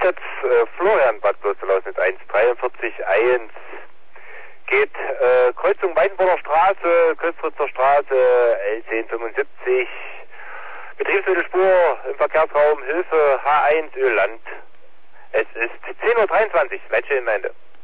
jetzt Florian Bad Bloßelausnitz 143.1. Geht Kreuzung Weidenburger Straße, Köstritzer Straße, L1075. Betriebsmittelspur im Verkehrsraum Hilfe H1 Ölland. Es ist 10.23 Uhr, Leitstelle in Meinde.